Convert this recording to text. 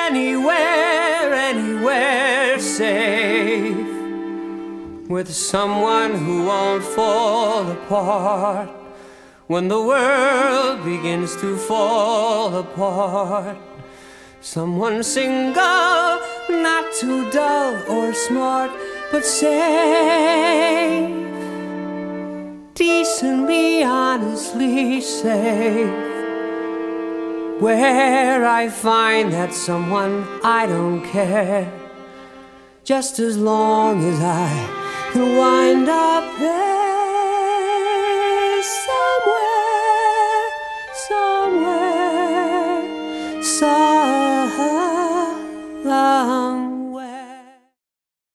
anywhere safe, with someone who won't fall apart when the world begins to fall apart. Someone single, not too dull or smart, but safe, decently, honestly safe. Where I find that someone, I don't care, just as long as I can wind up